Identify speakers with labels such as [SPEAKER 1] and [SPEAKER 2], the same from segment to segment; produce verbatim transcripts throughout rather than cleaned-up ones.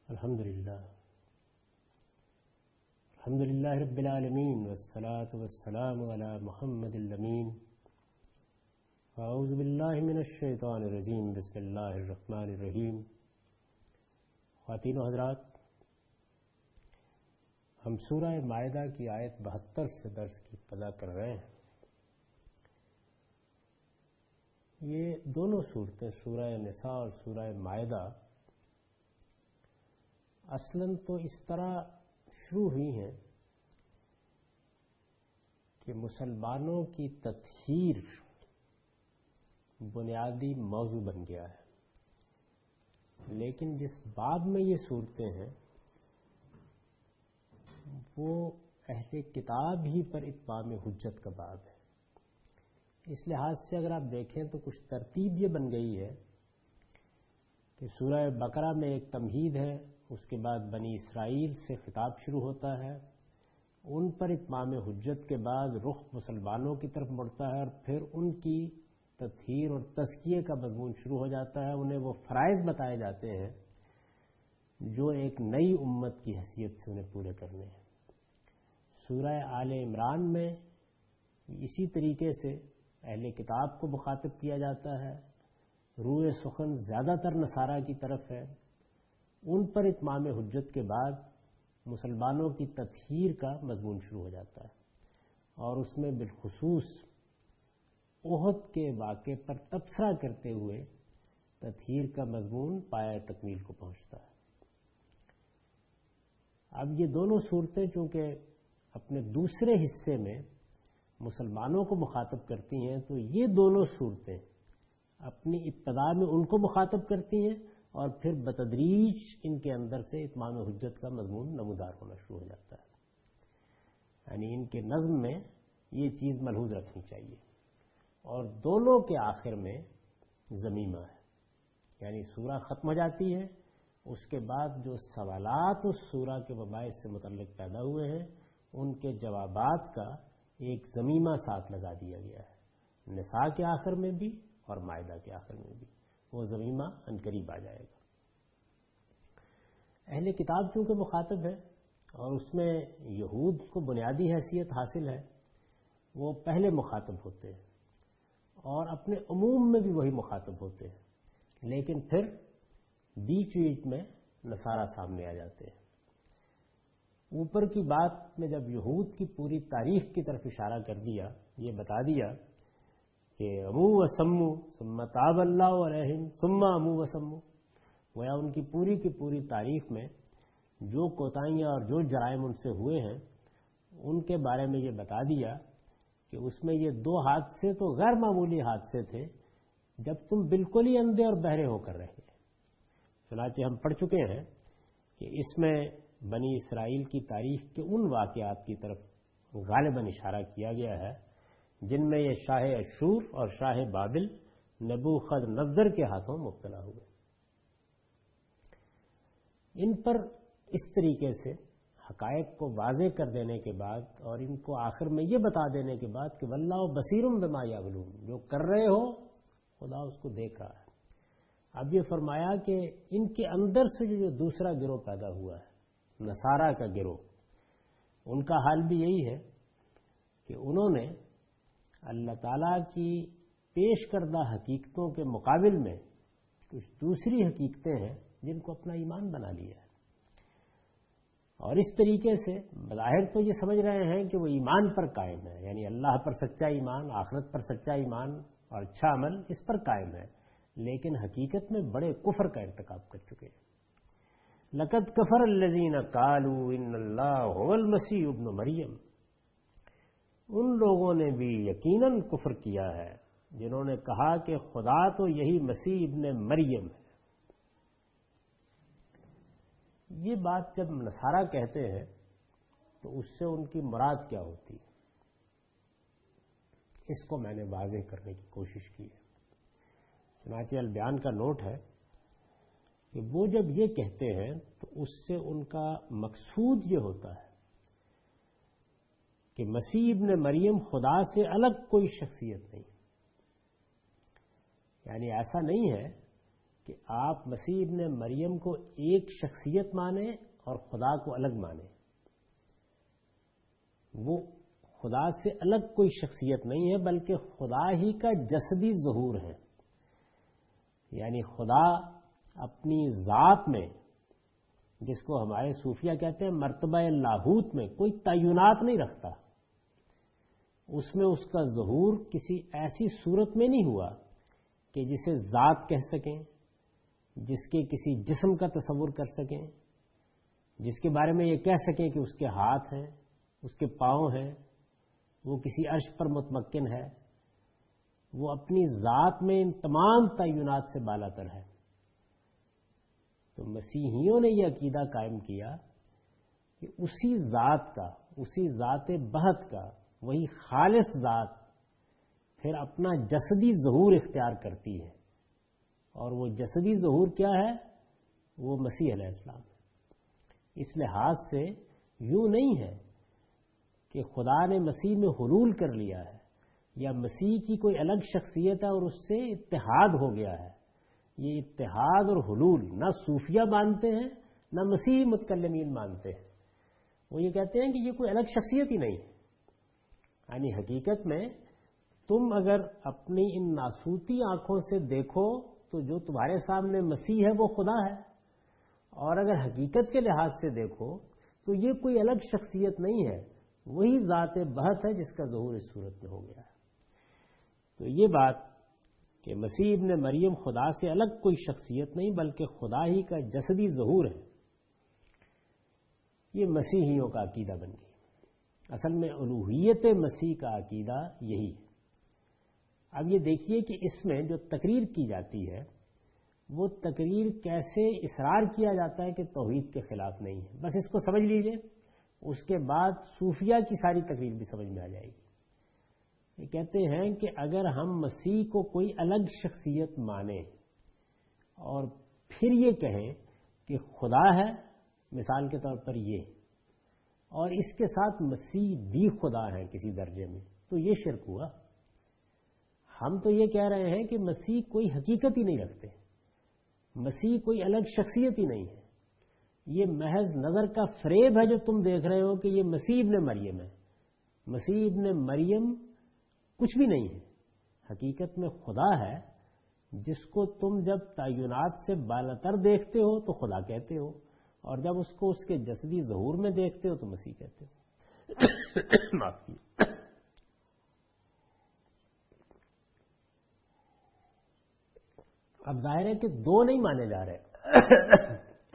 [SPEAKER 1] الحمد للہ الحمد للہ رب العالمین والصلاة والسلام علی محمد الامین اعوذ باللہ من الشیطان الرجیم بسم اللہ الرحمن الرحیم. خواتین و حضرات، ہم سورہ مائدہ کی آیت بہتر سے درس کی ابتدا کر رہے ہیں. یہ دونوں صورتیں سورہ نساء اور سورہ مائدہ اصلاً تو اس طرح شروع ہوئی ہیں کہ مسلمانوں کی تطہیر بنیادی موضوع بن گیا ہے، لیکن جس باب میں یہ صورتیں ہیں وہ اہل کتاب ہی پر اتمام حجت کا باب ہے. اس لحاظ سے اگر آپ دیکھیں تو کچھ ترتیب یہ بن گئی ہے کہ سورہ بقرہ میں ایک تمہید ہے، اس کے بعد بنی اسرائیل سے خطاب شروع ہوتا ہے، ان پر اتمام حجت کے بعد رخ مسلمانوں کی طرف مڑتا ہے اور پھر ان کی تطہیر اور تزکیے کا مضمون شروع ہو جاتا ہے. انہیں وہ فرائض بتائے جاتے ہیں جو ایک نئی امت کی حیثیت سے انہیں پورے کرنے ہیں. سورہ آل عمران میں اسی طریقے سے اہل کتاب کو مخاطب کیا جاتا ہے، روح سخن زیادہ تر نصارہ کی طرف ہے. ان پر اتمام حجت کے بعد مسلمانوں کی تطہیر کا مضمون شروع ہو جاتا ہے اور اس میں بالخصوص احد کے واقعے پر تبصرہ کرتے ہوئے تطہیر کا مضمون پایہ تکمیل کو پہنچتا ہے. اب یہ دونوں صورتیں چونکہ اپنے دوسرے حصے میں مسلمانوں کو مخاطب کرتی ہیں تو یہ دونوں صورتیں اپنی ابتدا میں ان کو مخاطب کرتی ہیں اور پھر بتدریج ان کے اندر سے اتمام حجت کا مضمون نمودار ہونا شروع ہو جاتا ہے. یعنی ان کے نظم میں یہ چیز ملحوظ رکھنی چاہیے. اور دونوں کے آخر میں ضمیمہ ہے، یعنی سورہ ختم ہو جاتی ہے، اس کے بعد جو سوالات اس سورہ کے مباحث سے متعلق پیدا ہوئے ہیں ان کے جوابات کا ایک ضمیمہ ساتھ لگا دیا گیا ہے. نساء کے آخر میں بھی اور مائدہ کے آخر میں بھی وہ ضمیمہ عنقریب آ جائے گا. اہل کتاب چونکہ مخاطب ہے اور اس میں یہود کو بنیادی حیثیت حاصل ہے، وہ پہلے مخاطب ہوتے ہیں اور اپنے عموم میں بھی وہی مخاطب ہوتے ہیں، لیکن پھر بیچ بیچ میں نصارہ سامنے آ جاتے ہیں. اوپر کی بات میں جب یہود کی پوری تاریخ کی طرف اشارہ کر دیا، یہ بتا دیا کہ امو و سمو ثم تاب اللہ علیہم ثم امو و سمو، گویا ان کی پوری کی پوری تاریخ میں جو کوتاہیاں اور جو جرائم ان سے ہوئے ہیں ان کے بارے میں یہ بتا دیا کہ اس میں یہ دو حادثے تو غیر معمولی حادثے تھے جب تم بالکل ہی اندھے اور بہرے ہو کر رہے. چنانچہ ہم پڑھ چکے ہیں کہ اس میں بنی اسرائیل کی تاریخ کے ان واقعات کی طرف غالباً اشارہ کیا گیا ہے جن میں یہ شاہ اشور اور شاہ بابل نبوخذ کے ہاتھوں مبتلا ہوئے. ان پر اس طریقے سے حقائق کو واضح کر دینے کے بعد اور ان کو آخر میں یہ بتا دینے کے بعد کہ واللہ بصیر بما یعملون، جو کر رہے ہو خدا اس کو دیکھ رہا ہے. اب یہ فرمایا کہ ان کے اندر سے جو دوسرا گروہ پیدا ہوا ہے، نصارہ کا گروہ، ان کا حال بھی یہی ہے کہ انہوں نے اللہ تعالیٰ کی پیش کردہ حقیقتوں کے مقابل میں کچھ دوسری حقیقتیں ہیں جن کو اپنا ایمان بنا لیا ہے، اور اس طریقے سے بظاہر تو یہ سمجھ رہے ہیں کہ وہ ایمان پر قائم ہے، یعنی اللہ پر سچا ایمان، آخرت پر سچا ایمان اور اچھا عمل اس پر قائم ہے، لیکن حقیقت میں بڑے کفر کا ارتکاب کر چکے ہیں. لقد کفر الذین قالوا ان اللہ هو المسیح ابن مریم، ان لوگوں نے بھی یقیناً کفر کیا ہے جنہوں نے کہا کہ خدا تو یہی مسیح ابن مریم ہے. یہ بات جب نصارہ کہتے ہیں تو اس سے ان کی مراد کیا ہوتی ہے، اس کو میں نے واضح کرنے کی کوشش کی ہے. چنانچہ البیان کا نوٹ ہے کہ وہ جب یہ کہتے ہیں تو اس سے ان کا مقصود یہ ہوتا ہے کہ مسیح ابن مریم خدا سے الگ کوئی شخصیت نہیں. یعنی ایسا نہیں ہے کہ آپ مسیح ابن مریم کو ایک شخصیت مانیں اور خدا کو الگ مانیں. وہ خدا سے الگ کوئی شخصیت نہیں ہے بلکہ خدا ہی کا جسدی ظہور ہے. یعنی خدا اپنی ذات میں، جس کو ہمارے صوفیہ کہتے ہیں مرتبہ لاہوت میں، کوئی تعینات نہیں رکھتا. اس میں اس کا ظہور کسی ایسی صورت میں نہیں ہوا کہ جسے ذات کہہ سکیں، جس کے کسی جسم کا تصور کر سکیں، جس کے بارے میں یہ کہہ سکیں کہ اس کے ہاتھ ہیں، اس کے پاؤں ہیں، وہ کسی عرش پر متمکن ہے. وہ اپنی ذات میں ان تمام تعینات سے بالا تر ہے. تو مسیحیوں نے یہ عقیدہ قائم کیا کہ اسی ذات کا، اسی ذات بہت کا، وہی خالص ذات پھر اپنا جسدی ظہور اختیار کرتی ہے. اور وہ جسدی ظہور کیا ہے؟ وہ مسیح علیہ السلام ہے. اس لحاظ سے یوں نہیں ہے کہ خدا نے مسیح میں حلول کر لیا ہے یا مسیح کی کوئی الگ شخصیت ہے اور اس سے اتحاد ہو گیا ہے. یہ اتحاد اور حلول نہ صوفیہ مانتے ہیں نہ مسیحی متکلمین مانتے ہیں. وہ یہ کہتے ہیں کہ یہ کوئی الگ شخصیت ہی نہیں ہے. یعنی حقیقت میں تم اگر اپنی ان ناسوتی آنکھوں سے دیکھو تو جو تمہارے سامنے مسیح ہے وہ خدا ہے، اور اگر حقیقت کے لحاظ سے دیکھو تو یہ کوئی الگ شخصیت نہیں ہے، وہی ذات بہت ہے جس کا ظہور اس صورت میں ہو گیا ہے. تو یہ بات کہ مسیح ابن مریم خدا سے الگ کوئی شخصیت نہیں بلکہ خدا ہی کا جسدی ظہور ہے، یہ مسیحیوں کا عقیدہ بن گئی. اصل میں الوہیت مسیح کا عقیدہ یہی ہے. اب یہ دیکھیے کہ اس میں جو تقریر کی جاتی ہے وہ تقریر کیسے اصرار کیا جاتا ہے کہ توحید کے خلاف نہیں ہے. بس اس کو سمجھ لیجئے، اس کے بعد صوفیہ کی ساری تقریر بھی سمجھ میں آ جائے گی. یہ کہتے ہیں کہ اگر ہم مسیح کو کوئی الگ شخصیت مانیں اور پھر یہ کہیں کہ خدا ہے، مثال کے طور پر یہ، اور اس کے ساتھ مسیح بھی خدا ہے کسی درجے میں، تو یہ شرک ہوا. ہم تو یہ کہہ رہے ہیں کہ مسیح کوئی حقیقت ہی نہیں رکھتے، مسیح کوئی الگ شخصیت ہی نہیں ہے. یہ محض نظر کا فریب ہے جو تم دیکھ رہے ہو کہ یہ مسیح ابن مریم ہے. مسیح ابن مریم کچھ بھی نہیں ہے، حقیقت میں خدا ہے جس کو تم جب تعینات سے بالاتر دیکھتے ہو تو خدا کہتے ہو، اور جب اس کو اس کے جسدی ظہور میں دیکھتے ہو تو مسیح کہتے ہو. معاف کیجیے. اب ظاہر ہے کہ دو نہیں مانے جا رہے،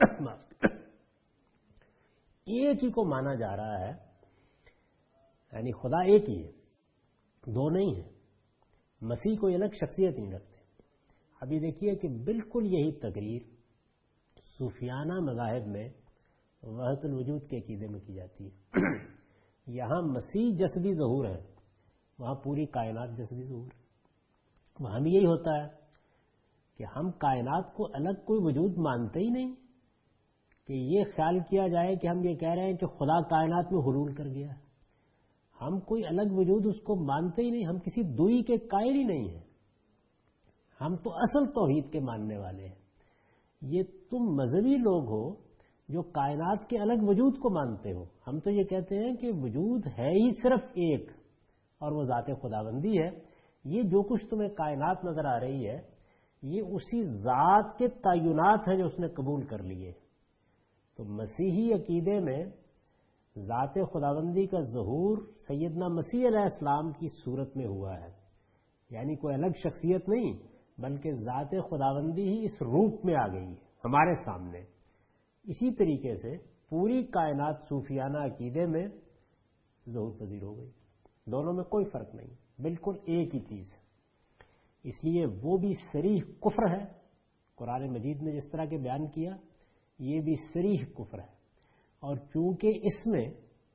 [SPEAKER 1] ایک ہی کو مانا جا رہا ہے. یعنی خدا ایک ہی ہے، دو نہیں ہے. مسیح کوئی الگ شخصیت نہیں رکھتے. ابھی دیکھیے کہ بالکل یہی تقریر صوفیانہ مذاہب میں وحدت الوجود کے عقیدے میں کی جاتی ہے. یہاں مسیح جسدی ظہور ہے، وہاں پوری کائنات جسدی ظہور ہے. وہاں بھی یہی ہوتا ہے کہ ہم کائنات کو الگ کوئی وجود مانتے ہی نہیں کہ یہ خیال کیا جائے کہ ہم یہ کہہ رہے ہیں کہ خدا کائنات میں حلول کر گیا. ہم کوئی الگ وجود اس کو مانتے ہی نہیں، ہم کسی دوئی کے قائل ہی نہیں ہیں. ہم تو اصل توحید کے ماننے والے ہیں. یہ تم مذہبی لوگ ہو جو کائنات کے الگ وجود کو مانتے ہو. ہم تو یہ کہتے ہیں کہ وجود ہے ہی صرف ایک، اور وہ ذات خداوندی ہے. یہ جو کچھ تمہیں کائنات نظر آ رہی ہے یہ اسی ذات کے تعینات ہیں جو اس نے قبول کر لیے. تو مسیحی عقیدے میں ذات خداوندی کا ظہور سیدنا مسیح علیہ السلام کی صورت میں ہوا ہے. یعنی کوئی الگ شخصیت نہیں بلکہ ذات خداوندی ہی اس روپ میں آ گئی ہے ہمارے سامنے. اسی طریقے سے پوری کائنات صوفیانہ عقیدے میں ظہور پذیر ہو گئی. دونوں میں کوئی فرق نہیں، بالکل ایک ہی چیز ہے. اس لیے وہ بھی صریح کفر ہے. قرآن مجید نے جس طرح کے بیان کیا یہ بھی صریح کفر ہے. اور چونکہ اس میں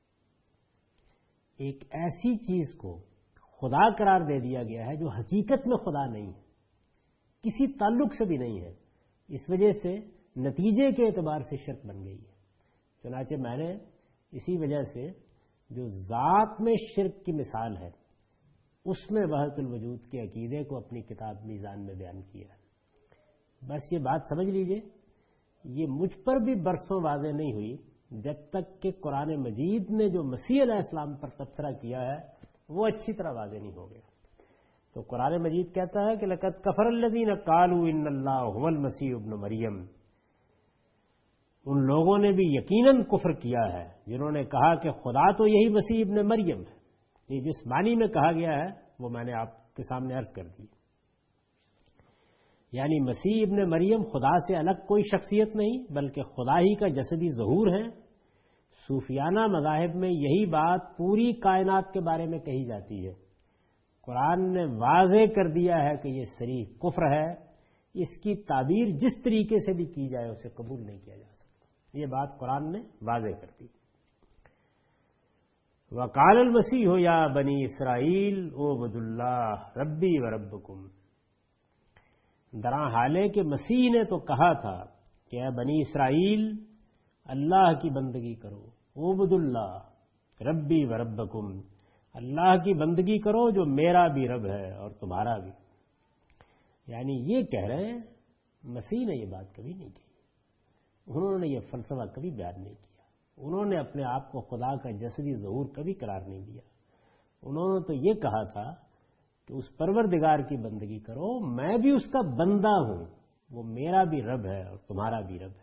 [SPEAKER 1] ایک ایسی چیز کو خدا قرار دے دیا گیا ہے جو حقیقت میں خدا نہیں ہے، کسی تعلق سے بھی نہیں ہے، اس وجہ سے نتیجے کے اعتبار سے شرک بن گئی ہے. چنانچہ میں نے اسی وجہ سے جو ذات میں شرک کی مثال ہے اس میں وحدت الوجود کے عقیدے کو اپنی کتاب میزان میں بیان کیا ہے. بس یہ بات سمجھ لیجئے، یہ مجھ پر بھی برسوں واضح نہیں ہوئی جب تک کہ قرآن مجید نے جو مسیح علیہ السلام پر تبصرہ کیا ہے وہ اچھی طرح واضح نہیں ہو گیا۔ تو قرآن مجید کہتا ہے کہ لقد کفر الذین قالوا ان اللہ هو المسیح ابن مریم، ان لوگوں نے بھی یقیناً کفر کیا ہے جنہوں نے کہا کہ خدا تو یہی مسیح ابن مریم ہے۔ یہ جس معنی میں کہا گیا ہے وہ میں نے آپ کے سامنے عرض کر دی، یعنی مسیح ابن مریم خدا سے الگ کوئی شخصیت نہیں بلکہ خدا ہی کا جسدی ظہور ہے۔ صوفیانہ مذاہب میں یہی بات پوری کائنات کے بارے میں کہی جاتی ہے۔ قرآن نے واضح کر دیا ہے کہ یہ صریح کفر ہے، اس کی تعبیر جس طریقے سے بھی کی جائے اسے قبول نہیں کیا جا سکتا، یہ بات قرآن نے واضح کر دی۔ وقال المسیح یا بنی اسرائیل اعبدوا اللہ ربی و ربکم، درا حالے کہ مسیح نے تو کہا تھا کہ اے بنی اسرائیل اللہ کی بندگی کرو، اعبدوا اللہ ربی و ربکم، اللہ کی بندگی کرو جو میرا بھی رب ہے اور تمہارا بھی۔ یعنی یہ کہہ رہے ہیں مسیح نے یہ بات کبھی نہیں کی، انہوں نے یہ فلسفہ کبھی بیان نہیں کیا، انہوں نے اپنے آپ کو خدا کا جسدی ظہور کبھی قرار نہیں دیا۔ انہوں نے تو یہ کہا تھا کہ اس پروردگار کی بندگی کرو، میں بھی اس کا بندہ ہوں، وہ میرا بھی رب ہے اور تمہارا بھی رب ہے۔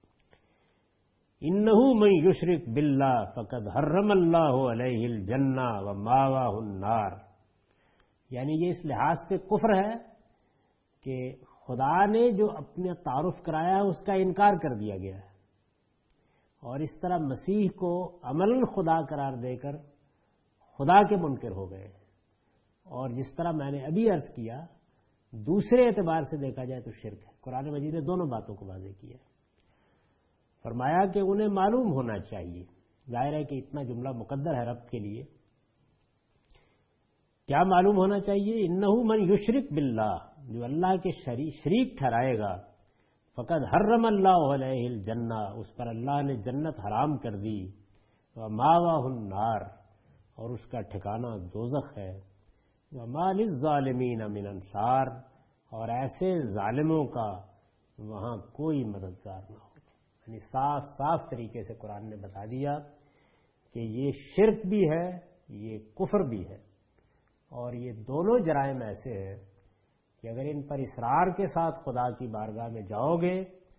[SPEAKER 1] انہ من یشرک باللہ فقد حرم اللہ علیہ الجنہ وماواہ النار، یعنی یہ اس لحاظ سے کفر ہے کہ خدا نے جو اپنے تعارف کرایا ہے اس کا انکار کر دیا گیا ہے، اور اس طرح مسیح کو عملاً خدا قرار دے کر خدا کے منکر ہو گئے۔ اور جس طرح میں نے ابھی عرض کیا دوسرے اعتبار سے دیکھا جائے تو شرک ہے۔ قرآن مجید نے دونوں باتوں کو واضح کیا، فرمایا کہ انہیں معلوم ہونا چاہیے، ظاہر ہے کہ اتنا جملہ مقدر ہے رب کے لیے، کیا معلوم ہونا چاہیے؟ انہ من یشرک باللہ، جو اللہ کے شریک ٹھہرائے گا، فقد حرم اللہ علیہ الجنہ، اس پر اللہ نے جنت حرام کر دی، وماواہ النار، اور اس کا ٹھکانہ دوزخ ہے، وما للظالمین من انصار، اور ایسے ظالموں کا وہاں کوئی مددگار نہ ہو۔ یعنی صاف صاف طریقے سے قرآن نے بتا دیا کہ یہ شرک بھی ہے، یہ کفر بھی ہے، اور یہ دونوں جرائم ایسے ہیں کہ اگر ان پر اصرار کے ساتھ خدا کی بارگاہ میں جاؤ گے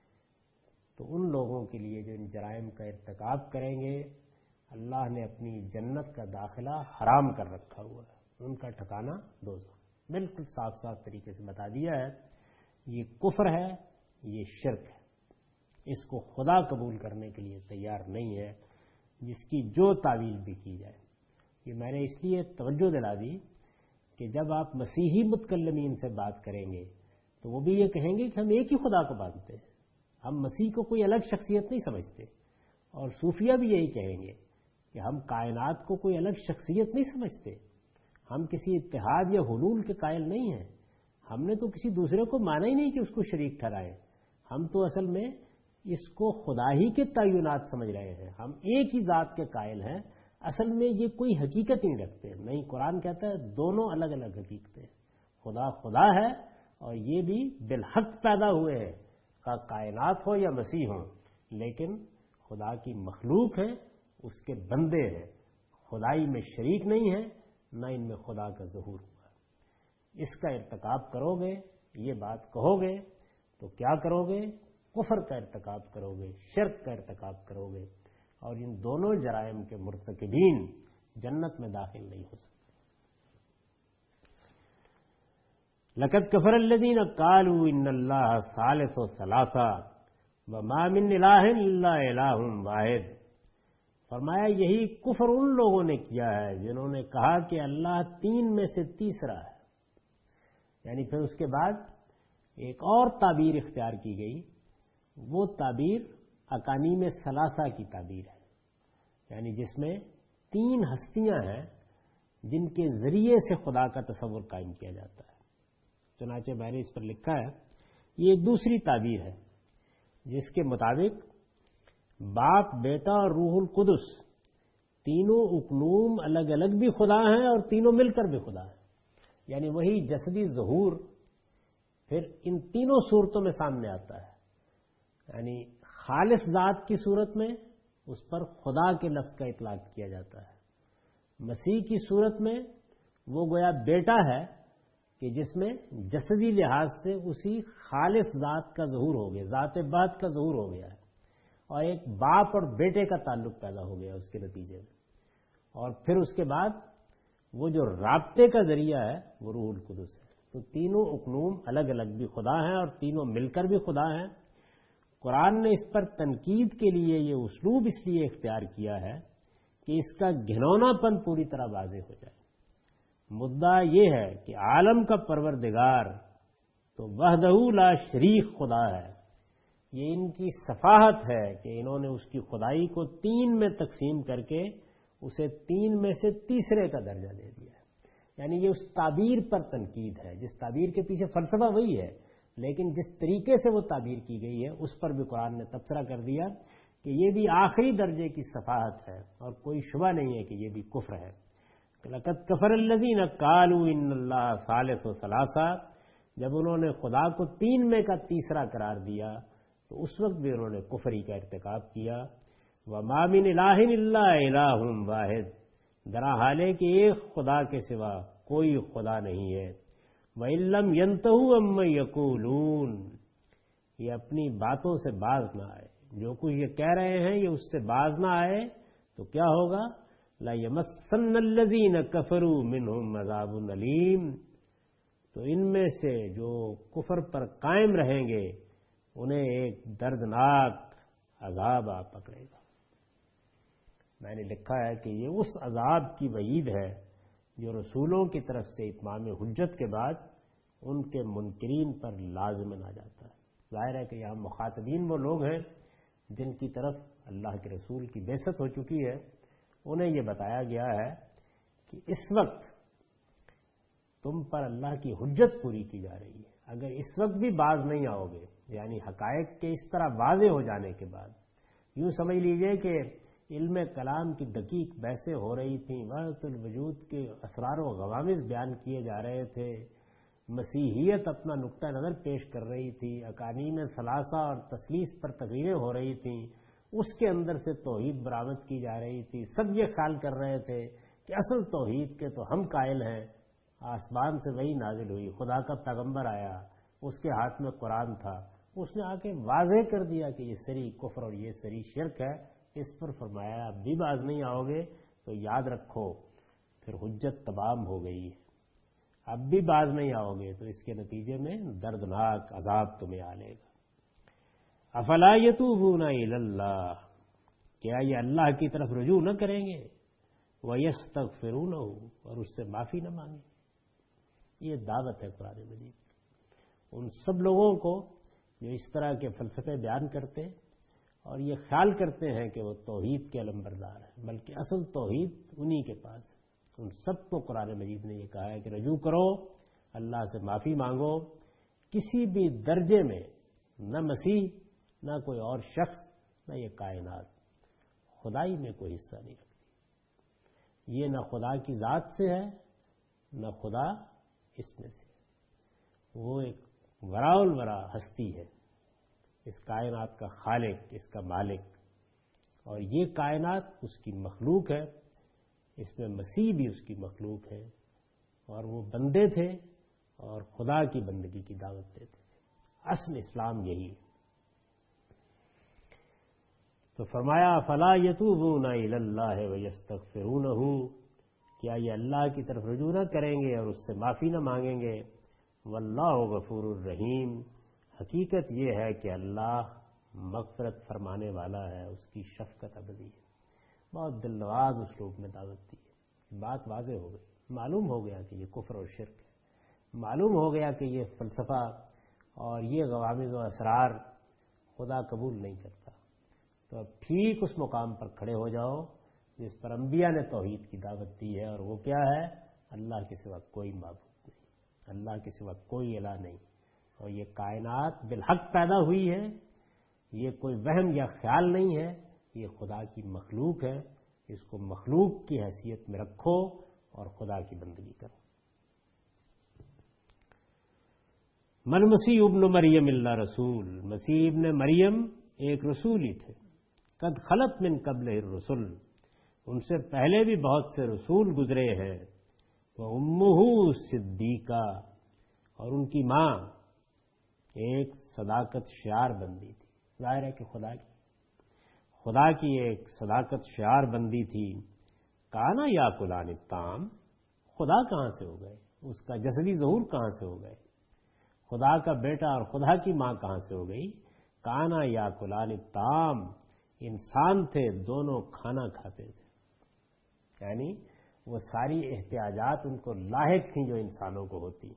[SPEAKER 1] تو ان لوگوں کے لیے جو ان جرائم کا ارتکاب کریں گے اللہ نے اپنی جنت کا داخلہ حرام کر رکھا ہوا ہے، ان کا ٹھکانہ دوزخ۔ بالکل صاف صاف طریقے سے بتا دیا ہے یہ کفر ہے، یہ شرک ہے، اس کو خدا قبول کرنے کے لیے تیار نہیں ہے، جس کی جو تعویل بھی کی جائے۔ یہ میں نے اس لیے توجہ دلا دی کہ جب آپ مسیحی متکلمین سے بات کریں گے تو وہ بھی یہ کہیں گے کہ ہم ایک ہی خدا کو مانتے ہیں، ہم مسیح کو کوئی الگ شخصیت نہیں سمجھتے، اور صوفیہ بھی یہی کہیں گے کہ ہم کائنات کو کوئی الگ شخصیت نہیں سمجھتے، ہم کسی اتحاد یا حلول کے قائل نہیں ہیں، ہم نے تو کسی دوسرے کو مانا ہی نہیں کہ اس کو شریک ٹھہرائے، ہم تو اصل میں اس کو خدا ہی کے تعینات سمجھ رہے ہیں، ہم ایک ہی ذات کے قائل ہیں، اصل میں یہ کوئی حقیقت نہیں رکھتے۔ نہیں، قرآن کہتا ہے دونوں الگ الگ حقیقتیں، خدا خدا ہے اور یہ بھی بالحق پیدا ہوئے ہیں، خواہ کائنات ہو یا مسیح ہو، لیکن خدا کی مخلوق ہے، اس کے بندے ہیں، خدائی میں شریک نہیں ہے، نہ ان میں خدا کا ظہور ہوا۔ اس کا ارتکاب کرو گے، یہ بات کہو گے تو کیا کرو گے؟ کفر کا ارتکاب کرو گے، شرک کا ارتکاب کرو گے، اور ان دونوں جرائم کے مرتکبین جنت میں داخل نہیں ہو سکتے۔ لقد کفر الذین قالوا ان اللہ ثالث ثلاثہ وما من الہ الا الہ واحد، فرمایا یہی کفر ان لوگوں نے کیا ہے جنہوں نے کہا کہ اللہ تین میں سے تیسرا ہے۔ یعنی پھر اس کے بعد ایک اور تعبیر اختیار کی گئی، وہ تعبیر اقانیم ثلاثہ کی تعبیر ہے، یعنی جس میں تین ہستیاں ہیں جن کے ذریعے سے خدا کا تصور قائم کیا جاتا ہے۔ چنانچہ میں نے اس پر لکھا ہے یہ ایک دوسری تعبیر ہے جس کے مطابق باپ، بیٹا اور روح القدس تینوں اقنوم الگ الگ بھی خدا ہیں اور تینوں مل کر بھی خدا ہیں، یعنی وہی جسدی ظہور پھر ان تینوں صورتوں میں سامنے آتا ہے، یعنی خالص ذات کی صورت میں اس پر خدا کے لفظ کا اطلاق کیا جاتا ہے، مسیح کی صورت میں وہ گویا بیٹا ہے کہ جس میں جسدی لحاظ سے اسی خالص ذات کا ظہور ہو گیا، ذات بات کا ظہور ہو گیا ہے، اور ایک باپ اور بیٹے کا تعلق پیدا ہو گیا اس کے نتیجے میں، اور پھر اس کے بعد وہ جو رابطے کا ذریعہ ہے وہ روح القدس ہے۔ تو تینوں اقنوم الگ الگ بھی خدا ہیں اور تینوں مل کر بھی خدا ہیں۔ قرآن نے اس پر تنقید کے لیے یہ اسلوب اس لیے اختیار کیا ہے کہ اس کا گھنونا پن پوری طرح واضح ہو جائے۔ مدعا یہ ہے کہ عالم کا پروردگار تو وحدہ لا شریک خدا ہے، یہ ان کی صفاحت ہے کہ انہوں نے اس کی خدائی کو تین میں تقسیم کر کے اسے تین میں سے تیسرے کا درجہ دے دیا ہے۔ یعنی یہ اس تعبیر پر تنقید ہے، جس تعبیر کے پیچھے فلسفہ وہی ہے، لیکن جس طریقے سے وہ تعبیر کی گئی ہے اس پر بھی قرآن نے تبصرہ کر دیا کہ یہ بھی آخری درجے کی صفاحت ہے اور کوئی شبہ نہیں ہے کہ یہ بھی کفر ہے۔ لقد کفر الذین قالوا ان اللہ ثالث ثلاثہ، جب انہوں نے خدا کو تین میں کا تیسرا قرار دیا تو اس وقت بھی انہوں نے کفری کا ارتکاب کیا۔ وما من الہ الا الہ واحد، درا حال ہے کہ ایک خدا کے سوا کوئی خدا نہیں ہے۔ وَإِن لَّمْ يَنْتَهُوا عَمَّا يَقُولُونَ، یہ اپنی باتوں سے باز نہ آئے، جو کچھ یہ کہہ رہے ہیں یہ اس سے باز نہ آئے تو کیا ہوگا؟ لَيَمَسَّنَّ الَّذِينَ كَفَرُوا مِنْهُمْ عَذَابٌ أَلِيمٌ، تو ان میں سے جو کفر پر قائم رہیں گے انہیں ایک دردناک عذاب آ پکڑے گا۔ میں نے لکھا ہے کہ یہ اس عذاب کی وعید ہے جو رسولوں کی طرف سے اتمام حجت کے بعد ان کے منکرین پر لازمن آ جاتا ہے۔ ظاہر ہے کہ یہاں مخاطبین وہ لوگ ہیں جن کی طرف اللہ کے رسول کی بعثت ہو چکی ہے، انہیں یہ بتایا گیا ہے کہ اس وقت تم پر اللہ کی حجت پوری کی جا رہی ہے، اگر اس وقت بھی باز نہیں آؤ گے، یعنی حقائق کے اس طرح واضح ہو جانے کے بعد، یوں سمجھ لیجئے کہ علم کلام کی دقیق بحثیں ہو رہی تھیں، وحدت الوجود کے اسرار و غوامض بیان کیے جا رہے تھے، مسیحیت اپنا نقطہ نظر پیش کر رہی تھی، اقانیم ثلاثہ اور تثلیث پر تقریریں ہو رہی تھیں، اس کے اندر سے توحید برآمد کی جا رہی تھی، سب یہ خیال کر رہے تھے کہ اصل توحید کے تو ہم قائل ہیں، آسمان سے وہی نازل ہوئی، خدا کا پیغمبر آیا، اس کے ہاتھ میں قرآن تھا، اس نے آ کے واضح کر دیا کہ یہ سری کفر اور یہ سری شرک ہے۔ اس پر فرمایا اب بھی باز نہیں آؤ گے تو یاد رکھو پھر حجت تمام ہو گئی ہے، اب بھی باز نہیں آؤ گے تو اس کے نتیجے میں دردناک عذاب تمہیں آ لے گا۔ افلا یتوبون الی اللہ، کیا یہ اللہ کی طرف رجوع نہ کریں گے؟ وَيَسْتَغْفِرُونَهُ، اور اس سے معافی نہ مانگیں۔ یہ دعوت ہے قرآن مجید ان سب لوگوں کو جو اس طرح کے فلسفے بیان کرتے اور یہ خیال کرتے ہیں کہ وہ توحید کے علمبردار ہیں، بلکہ اصل توحید انہی کے پاس ہے۔ ان سب کو قرآن مجید نے یہ کہا ہے کہ رجوع کرو، اللہ سے معافی مانگو۔ کسی بھی درجے میں نہ مسیح، نہ کوئی اور شخص، نہ یہ کائنات خدائی میں کوئی حصہ نہیں رکھتی۔ یہ نہ خدا کی ذات سے ہے، نہ خدا اس میں سے، وہ ایک وراء الورا ہستی ہے، اس کائنات کا خالق، اس کا مالک، اور یہ کائنات اس کی مخلوق ہے، اس میں مسیح بھی اس کی مخلوق ہے، اور وہ بندے تھے اور خدا کی بندگی کی دعوت دیتے تھے۔ اصل اسلام یہی ہے۔ تو فرمایا فلا یتوبون الی اللہ ویستغفرونہ، کیا یہ اللہ کی طرف رجوع نہ کریں گے اور اس سے معافی نہ مانگیں گے؟ واللہ غفور الرحیم، حقیقت یہ ہے کہ اللہ مغفرت فرمانے والا ہے، اس کی شفقت ابدی ہے۔ بہت دل نواز اسلوب میں دعوت دی ہے، بات واضح ہو گئی، معلوم ہو گیا کہ یہ کفر اور شرک ہے، معلوم ہو گیا کہ یہ فلسفہ اور یہ غوامض و اسرار خدا قبول نہیں کرتا۔ تو اب ٹھیک اس مقام پر کھڑے ہو جاؤ جس پر انبیاء نے توحید کی دعوت دی ہے، اور وہ کیا ہے؟ اللہ کے سوا کوئی معبود نہیں، اللہ کے سوا کوئی الہ نہیں، اور یہ کائنات بالحق پیدا ہوئی ہے، یہ کوئی وہم یا خیال نہیں ہے، یہ خدا کی مخلوق ہے، اس کو مخلوق کی حیثیت میں رکھو اور خدا کی بندگی کرو۔ من مسیح ابن مریم اللہ رسول، مسیح ابن مریم ایک رسول ہی تھے، قد خلت من قبل الرسل، ان سے پہلے بھی بہت سے رسول گزرے ہیں، وہ امہ صدیقہ، اور ان کی ماں ایک صداقت شعار بندی تھی، ظاہر ہے کہ خدا کی خدا کی ایک صداقت شعار بندی تھی۔ کانا یا کلان الطعام، خدا کہاں سے ہو گئے، اس کا جسدی ظہور کہاں سے ہو گئے، خدا کا بیٹا اور خدا کی ماں کہاں سے ہو گئی؟ کانا یا کلان الطعام، انسان تھے، دونوں کھانا کھاتے تھے، یعنی وہ ساری احتیاجات ان کو لاحق تھیں جو انسانوں کو ہوتی۔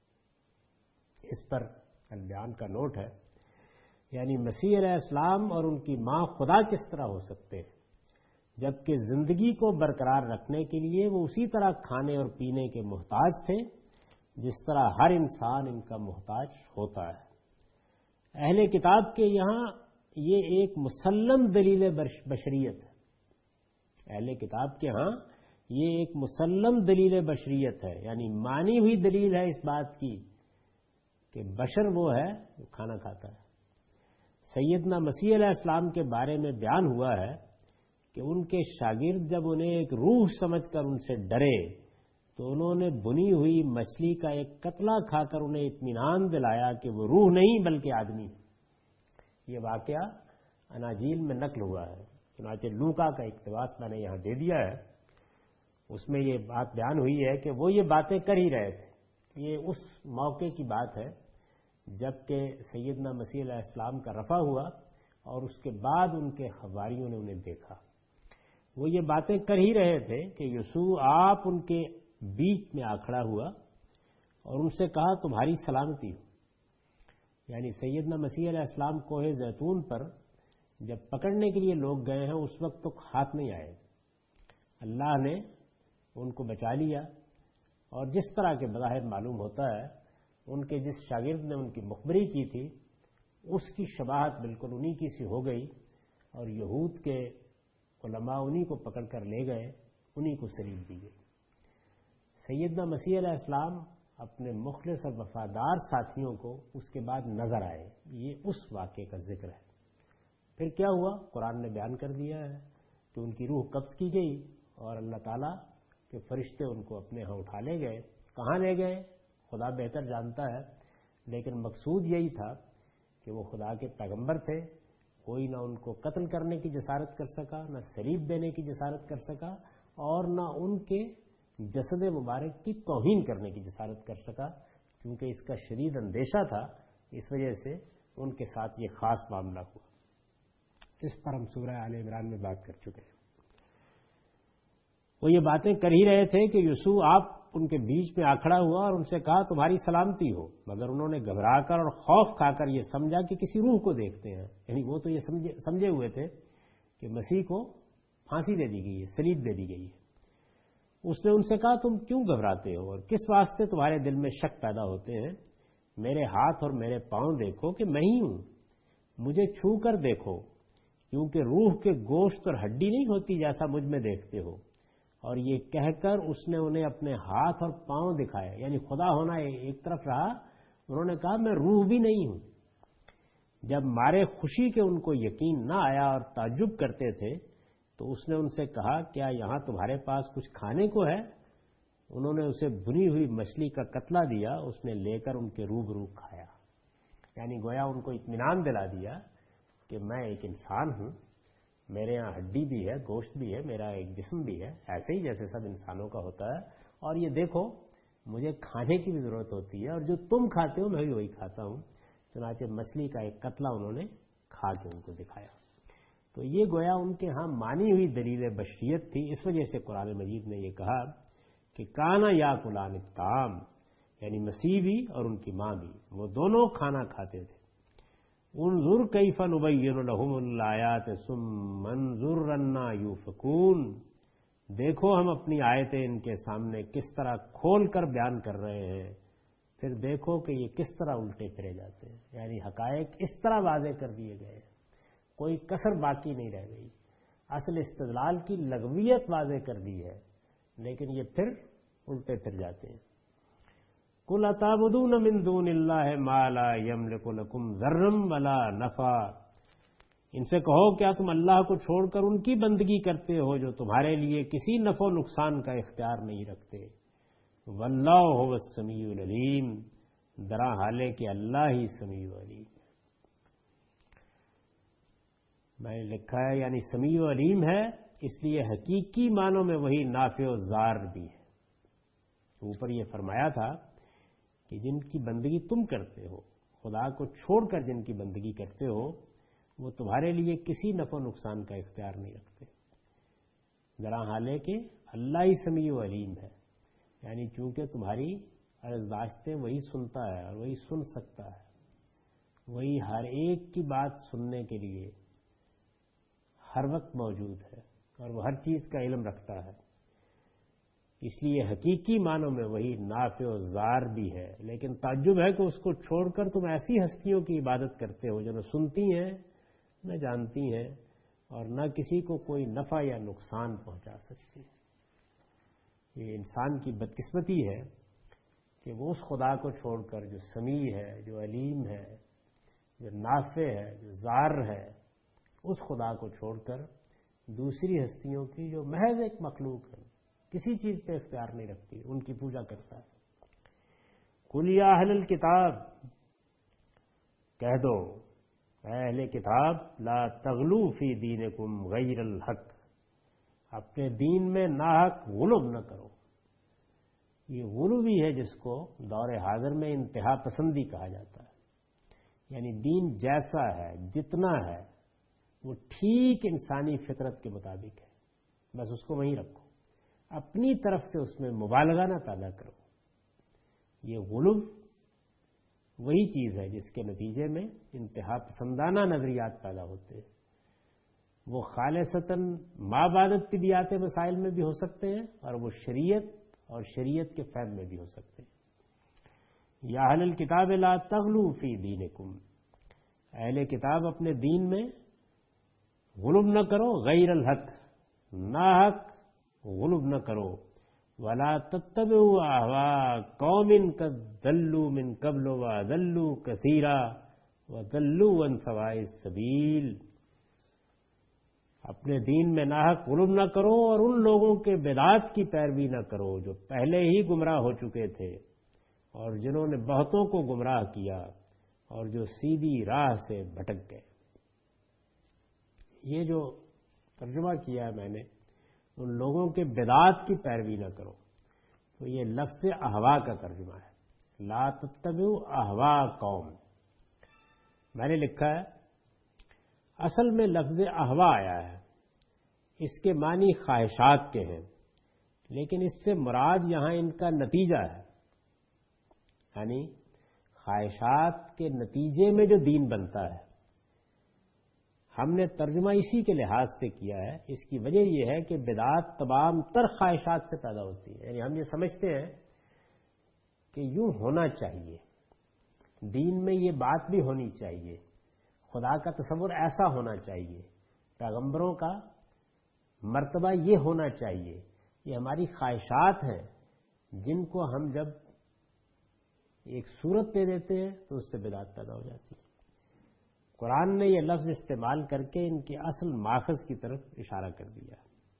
[SPEAKER 1] اس پر البیان کا نوٹ ہے، یعنی مسیح علیہ السلام اور ان کی ماں خدا کس طرح ہو سکتے ہیں، جبکہ زندگی کو برقرار رکھنے کے لیے وہ اسی طرح کھانے اور پینے کے محتاج تھے جس طرح ہر انسان ان کا محتاج ہوتا ہے۔ اہل کتاب کے یہاں یہ ایک مسلم دلیل بشریت ہے، اہل کتاب کے ہاں یہ ایک مسلم دلیل بشریت ہے، یعنی مانی ہوئی دلیل ہے اس بات کی کہ بشر وہ ہے جو کھانا کھاتا ہے۔ سیدنا مسیح علیہ السلام کے بارے میں بیان ہوا ہے کہ ان کے شاگرد جب انہیں ایک روح سمجھ کر ان سے ڈرے تو انہوں نے بنی ہوئی مچھلی کا ایک قطلہ کھا کر انہیں اطمینان دلایا کہ وہ روح نہیں بلکہ آدمی۔ یہ واقعہ اناجیل میں نقل ہوا ہے، چنانچہ لوکا کا اقتباس میں نے یہاں دے دیا ہے، اس میں یہ بات بیان ہوئی ہے کہ وہ یہ باتیں کر ہی رہے تھے۔ یہ اس موقع کی بات ہے جبکہ سیدنا مسیح علیہ السلام کا رفع ہوا اور اس کے بعد ان کے حواریوں نے انہیں دیکھا۔ وہ یہ باتیں کر ہی رہے تھے کہ یسوع آپ ان کے بیچ میں آ کھڑا ہوا اور ان سے کہا تمہاری سلامتی ہو، یعنی سیدنا مسیح علیہ السلام کوہ زیتون پر جب پکڑنے کے لیے لوگ گئے ہیں اس وقت تو ہاتھ نہیں آئے، اللہ نے ان کو بچا لیا، اور جس طرح کے بظاہر معلوم ہوتا ہے ان کے جس شاگرد نے ان کی مخبری کی تھی اس کی شباہت بالکل انہی کی سی ہو گئی، اور یہود کے علماء انہی کو پکڑ کر لے گئے، انہی کو صلیب دی گئی۔ سیدنا مسیح علیہ السلام اپنے مخلص اور وفادار ساتھیوں کو اس کے بعد نظر آئے، یہ اس واقعے کا ذکر ہے۔ پھر کیا ہوا؟ قرآن نے بیان کر دیا ہے کہ ان کی روح قبض کی گئی اور اللہ تعالیٰ کے فرشتے ان کو اپنے ہاں اٹھا لے گئے۔ کہاں لے گئے خدا بہتر جانتا ہے، لیکن مقصود یہی تھا کہ وہ خدا کے پیغمبر تھے، کوئی نہ ان کو قتل کرنے کی جسارت کر سکا، نہ صلیب دینے کی جسارت کر سکا، اور نہ ان کے جسد مبارک کی توہین کرنے کی جسارت کر سکا، کیونکہ اس کا شدید اندیشہ تھا، اس وجہ سے ان کے ساتھ یہ خاص معاملہ ہوا۔ اس پر ہم سورہ آل عمران میں بات کر چکے ہیں۔ وہ یہ باتیں کر ہی رہے تھے کہ یسوع آپ ان کے بیچ میں آ کھڑا ہوا اور ان سے کہا تمہاری سلامتی ہو، مگر انہوں نے گھبرا کر اور خوف کھا کر یہ سمجھا کہ کسی روح کو دیکھتے ہیں، یعنی وہ تو یہ سمجھے سمجھے ہوئے تھے کہ مسیح کو پھانسی دے دی گئی ہے، صلیب دے دی گئی ہے۔ اس نے ان سے کہا تم کیوں گھبراتے ہو اور کس واسطے تمہارے دل میں شک پیدا ہوتے ہیں؟ میرے ہاتھ اور میرے پاؤں دیکھو کہ میں ہی ہوں، مجھے چھو کر دیکھو، کیونکہ روح کے گوشت اور ہڈی نہیں ہوتی جیسا مجھ میں دیکھتے ہو۔ اور یہ کہہ کر اس نے انہیں اپنے ہاتھ اور پاؤں دکھائے، یعنی خدا ہونا ایک طرف رہا، انہوں نے کہا میں روح بھی نہیں ہوں۔ جب مارے خوشی کے ان کو یقین نہ آیا اور تعجب کرتے تھے تو اس نے ان سے کہا کیا یہاں تمہارے پاس کچھ کھانے کو ہے؟ انہوں نے اسے بھنی ہوئی مچھلی کا قطلہ دیا، اس نے لے کر ان کے روبرو کھایا، یعنی گویا ان کو اطمینان دلا دیا کہ میں ایک انسان ہوں، میرے یہاں ہڈی بھی ہے، گوشت بھی ہے، میرا ایک جسم بھی ہے، ایسے ہی جیسے سب انسانوں کا ہوتا ہے، اور یہ دیکھو مجھے کھانے کی بھی ضرورت ہوتی ہے، اور جو تم کھاتے ہو میں بھی وہی کھاتا ہوں۔ چنانچہ مچھلی کا ایک قطلہ انہوں نے کھا کے ان کو دکھایا۔ تو یہ گویا ان کے ہاں مانی ہوئی دلیل بشریت تھی، اس وجہ سے قرآن مجید نے یہ کہا کہ کانا یا کلان الطعام، یعنی مسیح بھی اور ان کی ماں بھی، وہ دونوں کھانا کھاتے تھے۔ انظر کیف نبین لہم الآیات ثم انظر انا یوفکون، دیکھو ہم اپنی آیتیں ان کے سامنے کس طرح کھول کر بیان کر رہے ہیں، پھر دیکھو کہ یہ کس طرح الٹے پھرے جاتے ہیں، یعنی حقائق اس طرح واضح کر دیے گئے، کوئی کسر باقی نہیں رہ گئی، اصل استدلال کی لغویت واضح کر دی ہے، لیکن یہ پھر الٹے پھر جاتے ہیں۔ قل اتعبدون من دون اللہ ما لا یملک لکم ضرا ولا نفع، ان سے کہو کیا تم اللہ کو چھوڑ کر ان کی بندگی کرتے ہو جو تمہارے لیے کسی نفع و نقصان کا اختیار نہیں رکھتے؟ واللہ هو السمیع العلیم، درا حال ہے کہ اللہ ہی سمیع و علیم ہے۔ میں نے لکھا ہے یعنی سمیع و علیم ہے، اس لیے حقیقی معنوں میں وہی نافع و ضار بھی ہے۔ اوپر یہ فرمایا تھا کہ جن کی بندگی تم کرتے ہو، خدا کو چھوڑ کر جن کی بندگی کرتے ہو، وہ تمہارے لیے کسی نفع و نقصان کا اختیار نہیں رکھتے، ذرا حال ہے کہ اللہ ہی سمیع و علیم ہے، یعنی چونکہ تمہاری عرضداشتیں وہی سنتا ہے اور وہی سن سکتا ہے، وہی ہر ایک کی بات سننے کے لیے ہر وقت موجود ہے اور وہ ہر چیز کا علم رکھتا ہے، اس لیے حقیقی معنوں میں وہی نافع و ضار بھی ہے۔ لیکن تعجب ہے کہ اس کو چھوڑ کر تم ایسی ہستیوں کی عبادت کرتے ہو جو نہ سنتی ہیں نہ جانتی ہیں اور نہ کسی کو کوئی نفع یا نقصان پہنچا سکتی۔ یہ انسان کی بدقسمتی ہے کہ وہ اس خدا کو چھوڑ کر جو سمیع ہے، جو علیم ہے، جو نافع ہے، جو ضار ہے، اس خدا کو چھوڑ کر دوسری ہستیوں کی جو محض ایک مخلوق ہے، کسی چیز پہ اختیار نہیں رکھتی، ان کی پوجا کرتا ہے۔ قل یا اہل الکتاب، کہہ دو اے اہل کتاب، لا تغلو فی دینکم غیر الحق، اپنے دین میں ناحق غلو نہ کرو۔ یہ غلو بھی ہے جس کو دور حاضر میں انتہا پسندی کہا جاتا ہے، یعنی دین جیسا ہے، جتنا ہے، وہ ٹھیک انسانی فطرت کے مطابق ہے، بس اس کو وہیں رکھو، اپنی طرف سے اس میں مبالغہ نہ پیدا کرو۔ یہ غلو وہی چیز ہے جس کے نتیجے میں انتہا پسندانہ نظریات پیدا ہوتے ہیں۔ وہ خالصتاً مابعدت طبیعت مسائل میں بھی ہو سکتے ہیں اور وہ شریعت اور شریعت کے فہم میں بھی ہو سکتے ہیں۔ یا اہل الکتاب لا تغلو فی دینکم، اہل کتاب اپنے دین میں غلو نہ کرو، غیر الحق، ناحق غلو نہ کرو۔ ولا تتبعوا اہواء قوم قد ضلوا من قبل وضلوا کثیرا وضلوا عن سواء السبیل، اپنے دین میں ناحق غلو نہ کرو اور ان لوگوں کے بدعات کی پیروی نہ کرو جو پہلے ہی گمراہ ہو چکے تھے اور جنہوں نے بہتوں کو گمراہ کیا اور جو سیدھی راہ سے بھٹک گئے۔ یہ جو ترجمہ کیا ہے میں نے، ان لوگوں کے بدعات کی پیروی نہ کرو، تو یہ لفظ احوا کا ترجمہ ہے، لا تتبعوا احواء قوم۔ میں نے لکھا ہے اصل میں لفظ احوا آیا ہے، اس کے معنی خواہشات کے ہیں، لیکن اس سے مراد یہاں ان کا نتیجہ ہے، یعنی خواہشات کے نتیجے میں جو دین بنتا ہے۔ ہم نے ترجمہ اسی کے لحاظ سے کیا ہے، اس کی وجہ یہ ہے کہ بدعات تمام تر خواہشات سے پیدا ہوتی ہے، یعنی ہم یہ سمجھتے ہیں کہ یوں ہونا چاہیے، دین میں یہ بات بھی ہونی چاہیے، خدا کا تصور ایسا ہونا چاہیے، پیغمبروں کا مرتبہ یہ ہونا چاہیے۔ یہ ہماری خواہشات ہیں جن کو ہم جب ایک صورت دے دیتے ہیں تو اس سے بدعت پیدا ہو جاتی ہے۔ قرآن نے یہ لفظ استعمال کر کے ان کے اصل ماخذ کی طرف اشارہ کر دیا۔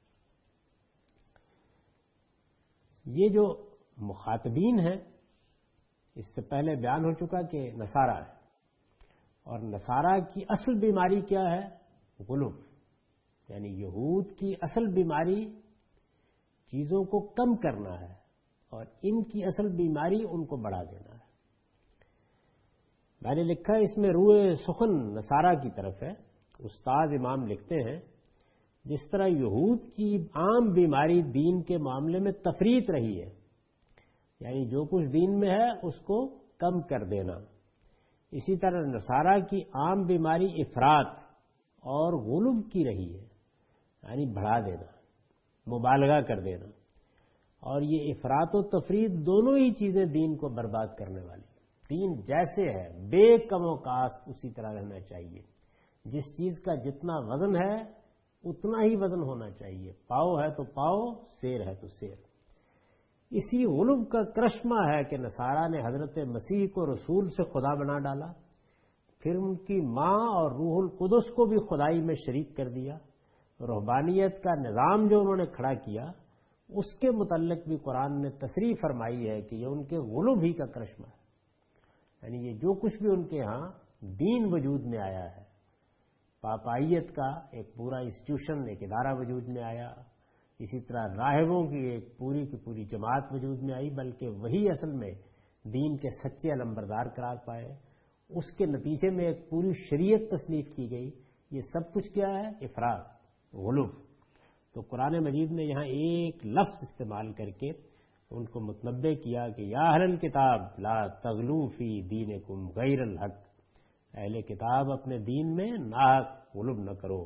[SPEAKER 1] یہ جو مخاطبین ہیں، اس سے پہلے بیان ہو چکا کہ نصارہ ہے، اور نصارہ کی اصل بیماری کیا ہے؟ غلو، یعنی یہود کی اصل بیماری چیزوں کو کم کرنا ہے اور ان کی اصل بیماری ان کو بڑھا دینا ہے۔ میں نے لکھا ہے اس میں روح سخن نصارہ کی طرف ہے۔ استاد امام لکھتے ہیں جس طرح یہود کی عام بیماری دین کے معاملے میں تفریط رہی ہے، یعنی جو کچھ دین میں ہے اس کو کم کر دینا، اسی طرح نصارہ کی عام بیماری افراط اور غلو کی رہی ہے، یعنی بڑھا دینا، مبالغہ کر دینا، اور یہ افراط و تفریط دونوں ہی چیزیں دین کو برباد کرنے والی۔ دین جیسے ہے بے کم و کاست اسی طرح رہنا چاہیے، جس چیز کا جتنا وزن ہے اتنا ہی وزن ہونا چاہیے، پاؤ ہے تو پاؤ، سیر ہے تو سیر۔ اسی غلو کا کرشمہ ہے کہ نصارہ نے حضرت مسیح کو رسول سے خدا بنا ڈالا، پھر ان کی ماں اور روح القدس کو بھی خدائی میں شریک کر دیا۔ رہبانیت کا نظام جو انہوں نے کھڑا کیا اس کے متعلق بھی قرآن نے تصریح فرمائی ہے کہ یہ ان کے غلو ہی کا کرشمہ ہے، یعنی یہ جو کچھ بھی ان کے ہاں دین وجود میں آیا ہے، پاپائیت کا ایک پورا انسٹیٹیوشن، ایک ادارہ وجود میں آیا، اسی طرح راہبوں کی ایک پوری کی پوری جماعت وجود میں آئی، بلکہ وہی اصل میں دین کے سچے علمبردار قرار پائے، اس کے نتیجے میں ایک پوری شریعت تصنیف کی گئی۔ یہ سب کچھ کیا ہے؟ افراط، غلو۔ تو قرآن مجید نے یہاں ایک لفظ استعمال کر کے ان کو متنبع کیا کہ یا اہل الکتاب لا تغلو فی دینکم غیر الحق، اہل کتاب اپنے دین میں ناحق غلو نہ کرو۔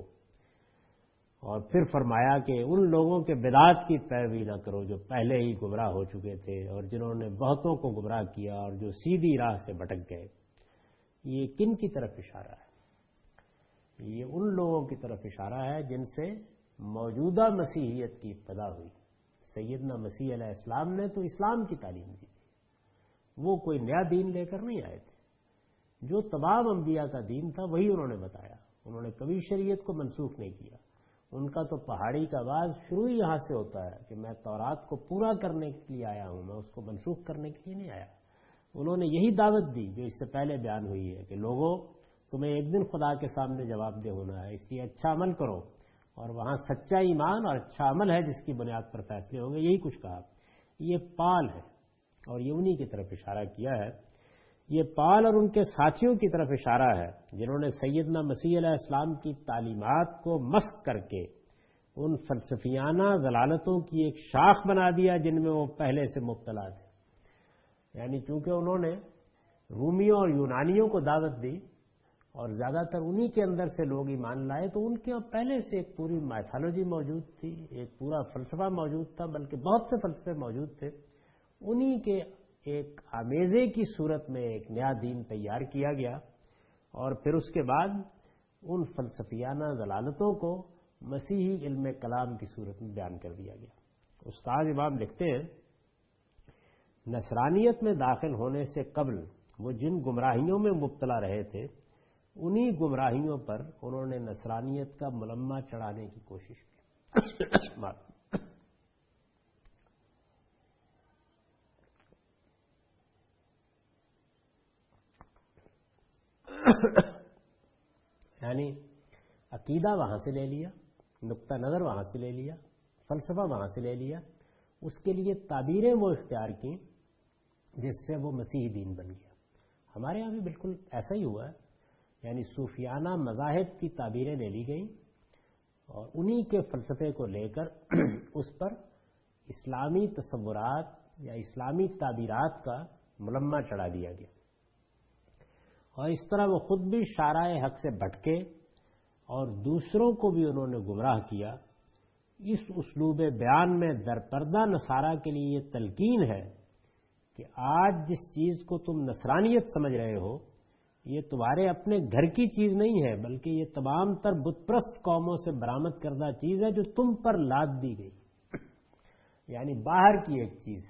[SPEAKER 1] اور پھر فرمایا کہ ان لوگوں کے بدعات کی پیروی نہ کرو جو پہلے ہی گمراہ ہو چکے تھے اور جنہوں نے بہتوں کو گمراہ کیا اور جو سیدھی راہ سے بھٹک گئے۔ یہ کن کی طرف اشارہ ہے؟ یہ ان لوگوں کی طرف اشارہ ہے جن سے موجودہ مسیحیت کی ابتدا ہوئی۔ سیدنا مسیح علیہ السلام نے تو اسلام کی تعلیم دی تھی، وہ کوئی نیا دین لے کر نہیں آئے تھے، جو تمام انبیاء کا دین تھا وہی انہوں نے بتایا، انہوں نے کبھی شریعت کو منسوخ نہیں کیا۔ ان کا تو پہاڑی کا آغاز شروع ہی یہاں سے ہوتا ہے کہ میں تورات کو پورا کرنے کے لیے آیا ہوں، میں اس کو منسوخ کرنے کے لیے نہیں آیا۔ انہوں نے یہی دعوت دی جو اس سے پہلے بیان ہوئی ہے کہ لوگوں تمہیں ایک دن خدا کے سامنے جواب دہ ہونا ہے، اس لیے اچھا عمل کرو، اور وہاں سچا ایمان اور اچھا عمل ہے جس کی بنیاد پر فیصلے ہوں گے، یہی کچھ کہا۔ یہ پال ہے اور یہ انہی کی طرف اشارہ کیا ہے، یہ پال اور ان کے ساتھیوں کی طرف اشارہ ہے جنہوں نے سیدنا مسیح علیہ السلام کی تعلیمات کو مسخ کر کے ان فلسفیانہ ضلالتوں کی ایک شاخ بنا دیا جن میں وہ پہلے سے مبتلا تھے۔ یعنی چونکہ انہوں نے رومیوں اور یونانیوں کو دعوت دی اور زیادہ تر انہی کے اندر سے لوگ ایمان لائے، تو ان کے پہلے سے ایک پوری مائتھالوجی موجود تھی، ایک پورا فلسفہ موجود تھا، بلکہ بہت سے فلسفے موجود تھے۔ انہی کے ایک آمیزے کی صورت میں ایک نیا دین تیار کیا گیا، اور پھر اس کے بعد ان فلسفیانہ ضلالتوں کو مسیحی علم کلام کی صورت میں بیان کر دیا گیا۔ استاد امام لکھتے ہیں نصرانیت میں داخل ہونے سے قبل وہ جن گمراہیوں میں مبتلا رہے تھے، انہی گمراہیوں پر انہوں نے نصرانیت کا ملمہ چڑھانے کی کوشش کی۔ یعنی عقیدہ وہاں سے لے لیا، نقطہ نظر وہاں سے لے لیا، فلسفہ وہاں سے لے لیا، اس کے لیے تعبیریں وہ اختیار کی جس سے وہ مسیحی دین بن گیا۔ ہمارے یہاں بھی بالکل ایسا ہی ہوا ہے، یعنی صوفیانہ مذاہب کی تعبیریں لے لی گئیں اور انہی کے فلسفے کو لے کر اس پر اسلامی تصورات یا اسلامی تعبیرات کا ملمہ چڑھا دیا گیا، اور اس طرح وہ خود بھی شارع حق سے بھٹکے اور دوسروں کو بھی انہوں نے گمراہ کیا۔ اس اسلوب بیان میں درپردہ نصارہ کے لیے یہ تلقین ہے کہ آج جس چیز کو تم نصرانیت سمجھ رہے ہو یہ تمہارے اپنے گھر کی چیز نہیں ہے، بلکہ یہ تمام تر بت پرست قوموں سے برآمد کردہ چیز ہے جو تم پر لاد دی گئی، یعنی باہر کی ایک چیز۔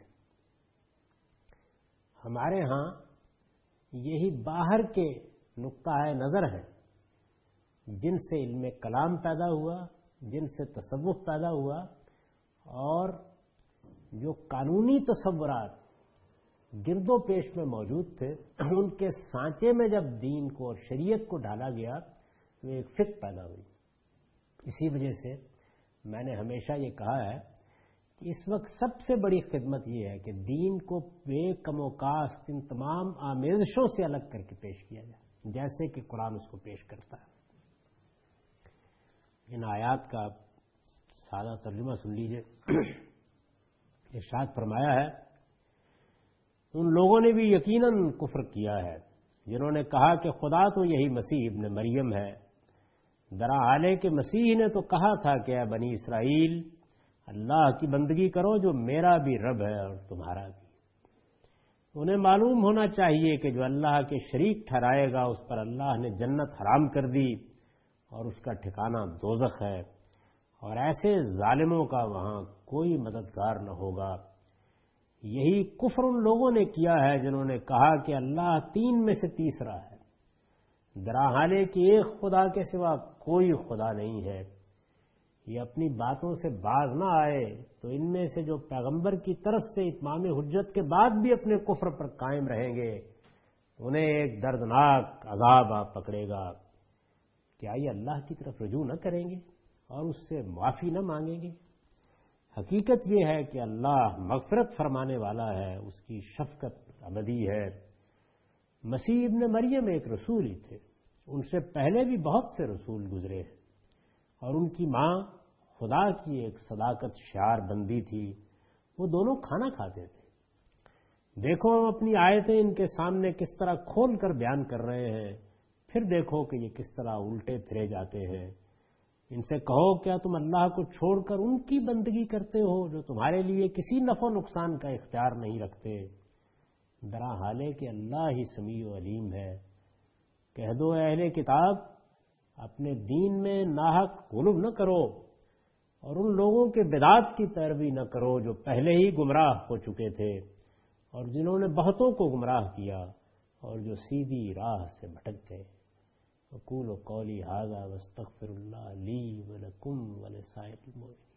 [SPEAKER 1] ہمارے ہاں یہی باہر کے نقطہ نظر ہے جن سے علم کلام پیدا ہوا، جن سے تصوف پیدا ہوا، اور جو قانونی تصورات گرد و پیش میں موجود تھے ان کے سانچے میں جب دین کو اور شریعت کو ڈالا گیا تو ایک فکر پیدا ہوئی۔ اسی وجہ سے میں نے ہمیشہ یہ کہا ہے کہ اس وقت سب سے بڑی خدمت یہ ہے کہ دین کو بے کم و کاست ان تمام آمیزشوں سے الگ کر کے پیش کیا جائے جیسے کہ قرآن اس کو پیش کرتا ہے۔ ان آیات کا سادہ ترجمہ سن لیجئے۔ ارشاد فرمایا ہے ان لوگوں نے بھی یقیناً کفر کیا ہے جنہوں نے کہا کہ خدا تو یہی مسیح ابن مریم ہے، درحال ہے کہ مسیح نے تو کہا تھا کہ اے بنی اسرائیل اللہ کی بندگی کرو جو میرا بھی رب ہے اور تمہارا بھی۔ انہیں معلوم ہونا چاہیے کہ جو اللہ کے شریک ٹھہرائے گا اس پر اللہ نے جنت حرام کر دی اور اس کا ٹھکانہ دوزخ ہے، اور ایسے ظالموں کا وہاں کوئی مددگار نہ ہوگا۔ یہی کفر ان لوگوں نے کیا ہے جنہوں نے کہا کہ اللہ تین میں سے تیسرا ہے، درا حالے کہ ایک خدا کے سوا کوئی خدا نہیں ہے۔ یہ اپنی باتوں سے باز نہ آئے تو ان میں سے جو پیغمبر کی طرف سے اتمام حجت کے بعد بھی اپنے کفر پر قائم رہیں گے انہیں ایک دردناک عذاب آ پکڑے گا۔ کیا یہ اللہ کی طرف رجوع نہ کریں گے اور اس سے معافی نہ مانگیں گے؟ حقیقت یہ ہے کہ اللہ مغفرت فرمانے والا ہے، اس کی شفقت ابدی ہے۔ مسیح ابن مریم ایک رسول ہی تھے، ان سے پہلے بھی بہت سے رسول گزرے ہیں، اور ان کی ماں خدا کی ایک صداقت شعار بندی تھی، وہ دونوں کھانا کھاتے تھے۔ دیکھو ہم اپنی آیتیں ان کے سامنے کس طرح کھول کر بیان کر رہے ہیں، پھر دیکھو کہ یہ کس طرح الٹے پھرے جاتے ہیں۔ ان سے کہو کیا تم اللہ کو چھوڑ کر ان کی بندگی کرتے ہو جو تمہارے لیے کسی نفع و نقصان کا اختیار نہیں رکھتے؟ درا حالے کہ اللہ ہی سمیع و علیم ہے۔ کہہ دو اے اہل کتاب، اپنے دین میں ناحق غلو نہ کرو اور ان لوگوں کے بدعات کی پیروی نہ کرو جو پہلے ہی گمراہ ہو چکے تھے اور جنہوں نے بہتوں کو گمراہ کیا اور جو سیدھی راہ سے بھٹک گئے۔ اقول قولی ھذا واستغفر اللہ لی ولکم ولسائر المؤمنین۔